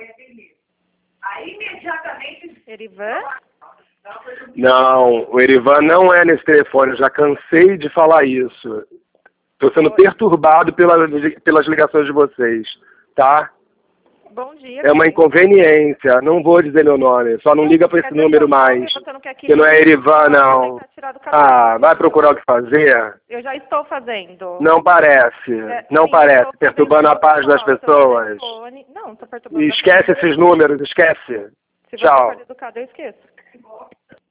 Aí imediatamente... Erivan? Não, o Erivan não é nesse telefone, eu já cansei de falar isso. Estou sendo perturbado pelas ligações de vocês, tá? Bom dia. É uma inconveniência, não vou dizer meu nome, só não liga para esse número mais. Que não é Erivan, não. Ah, vai procurar o que fazer? Eu já estou fazendo. Não parece, não parece, perturbando a paz das pessoas. Não, estou perturbando. Esquece esses números, esquece. Se você Tchau. for educado, eu esqueço.